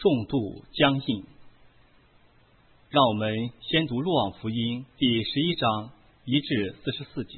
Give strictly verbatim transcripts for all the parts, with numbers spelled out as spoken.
重度僵硬。让我们先读若望福音第十一章一至四十四节。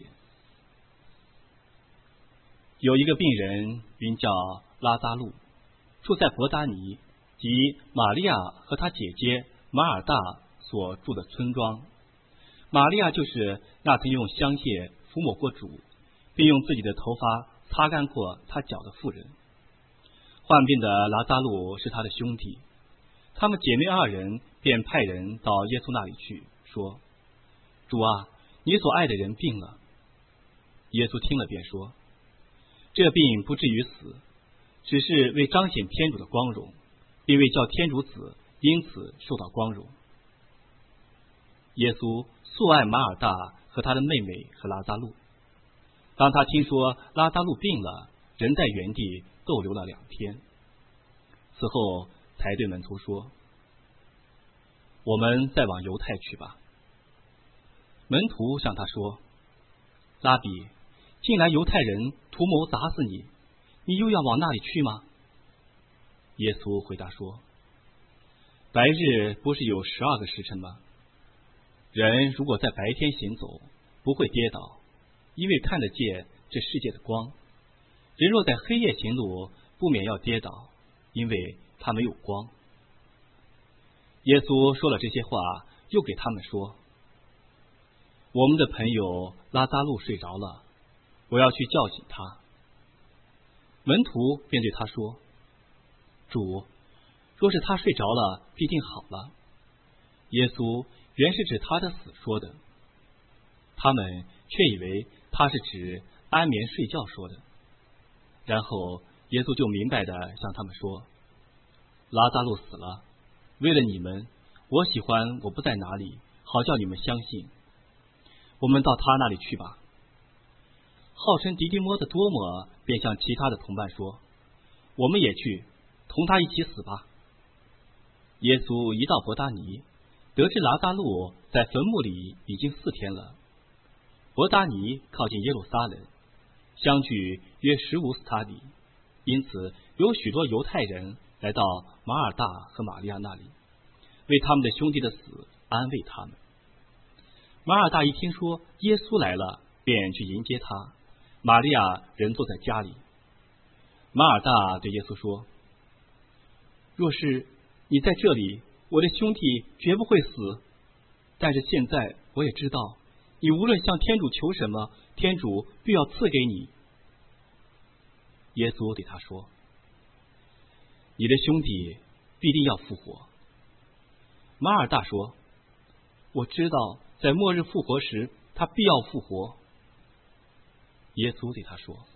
有一个病人名叫拉扎路，住在伯达尼，即玛利亚和她姐姐马尔大所住的村庄。玛利亚就是那曾用香液涂抹过主，并用自己的头发擦干过他脚的妇人。患病的拉扎路是他的兄弟，他们姐妹二人便派人到耶稣那里去，说：主啊，你所爱的人病了。耶稣听了便说：这病不至于死，只是为彰显天主的光荣，并为叫天主子因此受到光荣。耶稣素爱马尔大和他的妹妹和拉扎路。当他听说拉扎路病了，人在原地逗留了两天。此后才对门徒说：我们再往犹太去吧。门徒向他说：拉比，近来犹太人图谋砸死你，你又要往那里去吗？耶稣回答说：白日不是有十二个时辰吗？人如果在白天行走，不会跌倒，因为看得见这世界的光。人若在黑夜行路，不免要跌倒，因为他没有光。耶稣说了这些话，又给他们说：我们的朋友拉扎路睡着了，我要去叫醒他。门徒便对他说：主，若是他睡着了，必定好了。耶稣原是指他的死说的，他们却以为他是指安眠睡觉说的。然后耶稣就明白地向他们说：拉扎路死了，为了你们，我喜欢我不在哪里，好叫你们相信。我们到他那里去吧。号称迪迪摩的多摩便向其他的同伴说：我们也去，同他一起死吧。耶稣一到伯达尼，得知拉扎路在坟墓里已经四天了。伯达尼靠近耶路撒冷，相距约十五斯塔里，因此有许多犹太人来到马尔大和玛利亚那里，为他们的兄弟的死安慰他们。马尔大一听说耶稣来了，便去迎接他，玛利亚仍坐在家里。马尔大对耶稣说：若是你在这里，我的兄弟绝不会死。但是现在我也知道，你无论向天主求什么，天主必要赐给你。耶稣对他说：你的兄弟必定要复活。马尔大说：我知道在末日复活时，他必要复活。耶稣对他说：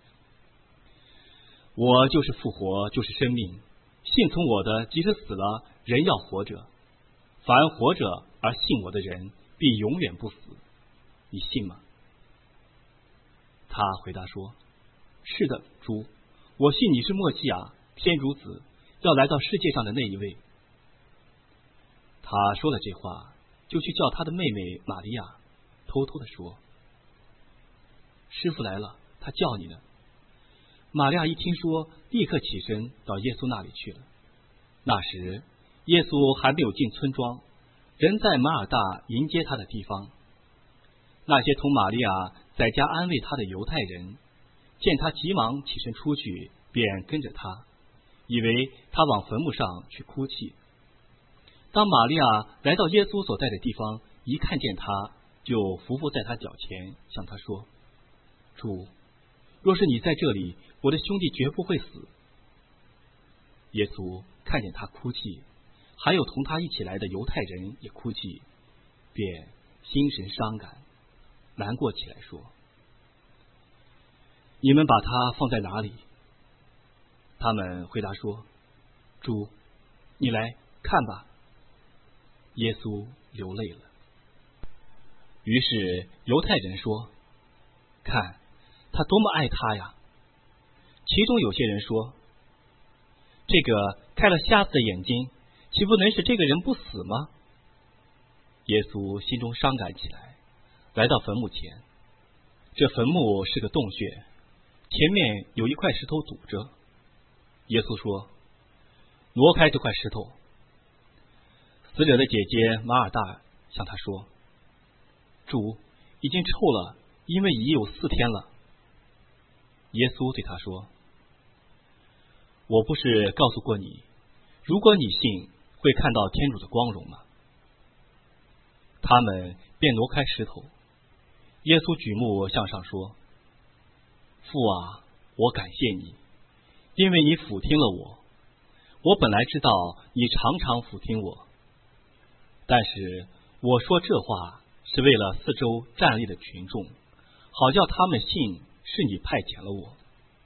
我就是复活，就是生命。信从我的，即使死了，人要活着。凡活着而信我的人，必永远不死。你信吗？他回答说：是的，主，我信你是默西亚，天主子，要来到世界上的那一位。他说了这话，就去叫他的妹妹玛利亚，偷偷地说：师父来了，他叫你呢。玛利亚一听说，立刻起身到耶稣那里去了。那时耶稣还没有进村庄，人在马尔大迎接他的地方。那些同玛利亚在家安慰他的犹太人，见他急忙起身出去，便跟着他，以为他往坟墓上去哭泣。当玛利亚来到耶稣所在的地方，一看见他，就伏伏在他脚前，向他说：主，若是你在这里，我的兄弟绝不会死。耶稣看见他哭泣，还有同他一起来的犹太人也哭泣，便心神伤感，难过起来，说：你们把他放在哪里？他们回答说：主，你来看吧。耶稣流泪了。于是犹太人说：看，他多么爱他呀！其中有些人说：这个开了瞎子的眼睛，岂不能使这个人不死吗？耶稣心中伤感起来，来到坟墓前。这坟墓是个洞穴，前面有一块石头堵着。耶稣说： 挪开这块石头。死者的姐姐马尔大向他说，主已经臭了，因为已有四天了。耶稣对他说，我不是告诉过你，如果你信，会看到天主的光荣吗？他们便挪开石头。耶稣举目向上说，父啊，我感谢你，因为你俯听了我。我本来知道你常常俯听我，但是我说这话是为了四周站立的群众，好叫他们信是你派遣了我。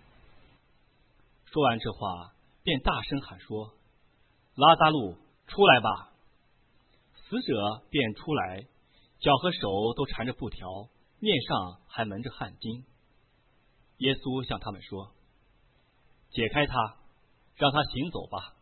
说完这话，便大声喊说，拉撒路，出来吧！死者便出来，脚和手都缠着布条，面上还蒙着汗巾。耶稣向他们说，解开他，让他行走吧。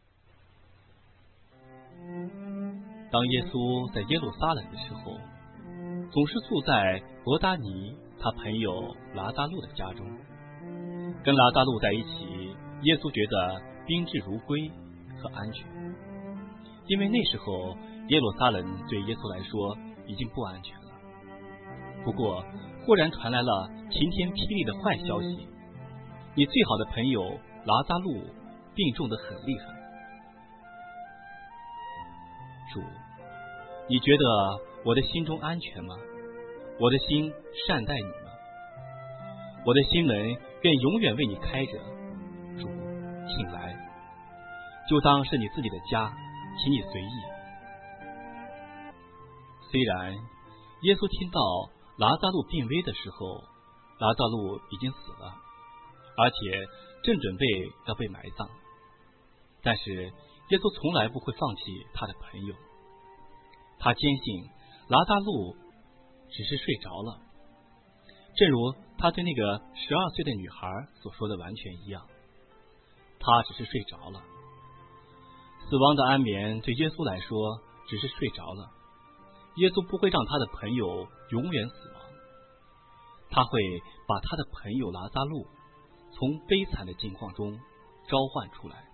当耶稣在耶路撒冷的时候，总是住在伯达尼他朋友拉撒路的家中。跟拉撒路在一起，耶稣觉得宾至如归和安全，因为那时候耶路撒冷对耶稣来说已经不安全了。不过忽然传来了晴天霹雳的坏消息，你最好的朋友拉撒路病重得很厉害。主，你觉得我的心中安全吗？我的心善待你吗？我的心门愿永远为你开着。主，请来，就当是你自己的家，请你随意。虽然耶稣听到拉撒路病危的时候，拉撒路已经死了，而且正准备要被埋葬，但是耶稣从来不会放弃他的朋友。他坚信拉撒路只是睡着了，正如他对那个十二岁的女孩所说的完全一样，他只是睡着了。死亡的安眠对耶稣来说只是睡着了，耶稣不会让他的朋友永远死亡，他会把他的朋友拉撒路从悲惨的境况中召唤出来。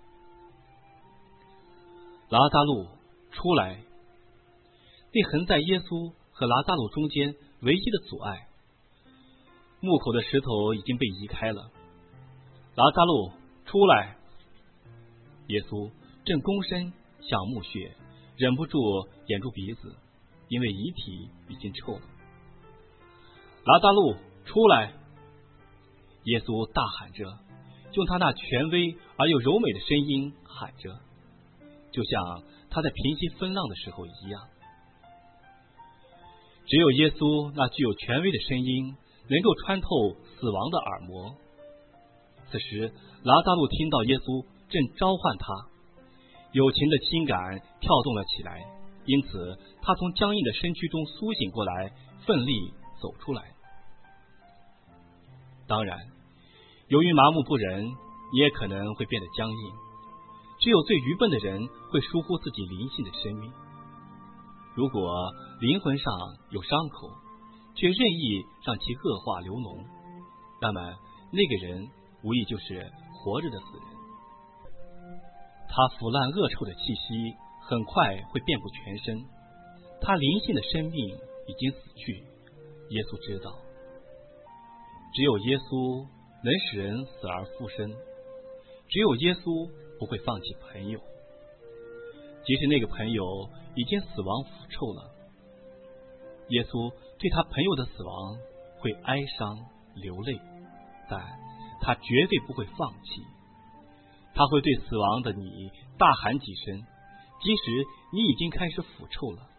拉撒路，出来！那横在耶稣和拉撒路中间唯一的阻碍，墓口的石头已经被移开了。拉撒路，出来！耶稣正躬身向墓穴，忍不住掩住鼻子，因为遗体已经臭了。拉撒路，出来！耶稣大喊着，用他那权威而又柔美的声音喊着，就像他在平息风浪的时候一样。只有耶稣那具有权威的声音能够穿透死亡的耳膜。此时拉撒路听到耶稣正召唤他，友情的心感跳动了起来，因此他从僵硬的身躯中苏醒过来，奋力走出来。当然，由于麻木不仁，你也可能会变得僵硬。只有最愚笨的人会疏忽自己灵性的生命。如果灵魂上有伤口，却任意让其恶化流脓，那么那个人无疑就是活着的死人。他腐烂恶臭的气息很快会遍布全身，他灵性的生命已经死去。耶稣知道，只有耶稣能使人死而复生，只有耶稣不会放弃朋友，即使那个朋友已经死亡腐臭了。耶稣对他朋友的死亡会哀伤流泪，但他绝对不会放弃。他会对死亡的你大喊几声，即使你已经开始腐臭了。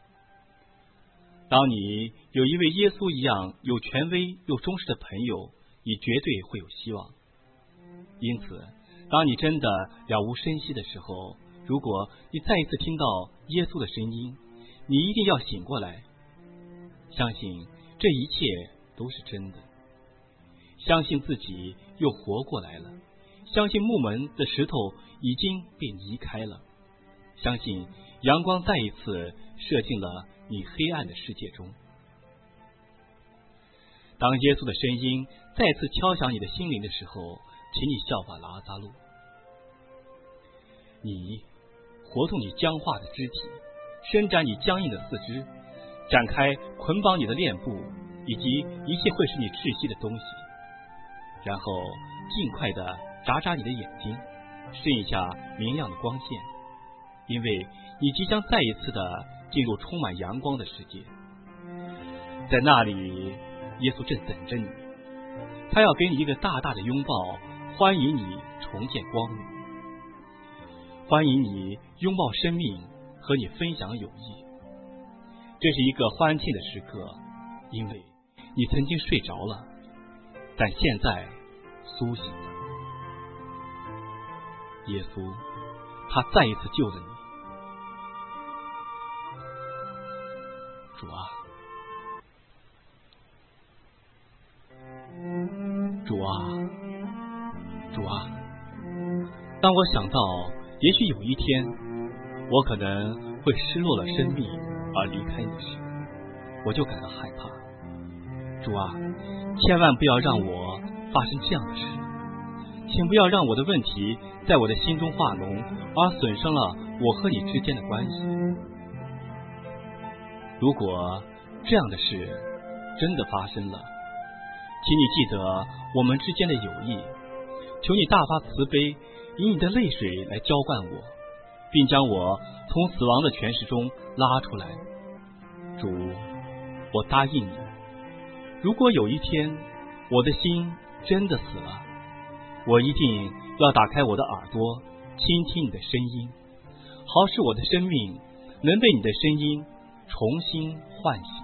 当你有一位耶稣一样有权威又忠实的朋友，你绝对会有希望。因此当你真的了无声息的时候，如果你再一次听到耶稣的声音，你一定要醒过来，相信这一切都是真的，相信自己又活过来了，相信墓门的石头已经被移开了，相信阳光再一次射进了你黑暗的世界中。当耶稣的声音再次敲响你的心灵的时候，请你效法拉撒路。 你活动你僵化的肢体，伸展你僵硬的四肢，展开捆绑你的链部，以及一切会使你窒息的东西，然后尽快地眨眨你的眼睛，顺一下明亮的光线，因为你即将再一次的进入充满阳光的世界。在那里，耶稣正等着你，他要给你一个大大的拥抱，欢迎你重见光明，欢迎你拥抱生命，和你分享友谊。这是一个欢庆的时刻，因为你曾经睡着了，但现在苏醒了。耶稣，他再一次救了你。主啊，主啊，主啊！当我想到也许有一天我可能会失落了生命而离开你时，我就感到害怕。主啊，千万不要让我发生这样的事，请不要让我的问题在我的心中化脓，而损伤了我和你之间的关系。如果这样的事真的发生了，请你记得我们之间的友谊，求你大发慈悲，以你的泪水来浇灌我，并将我从死亡的权势中拉出来。主，我答应你，如果有一天我的心真的死了，我一定要打开我的耳朵，倾听你的声音，好使我的生命能被你的声音重新唤醒。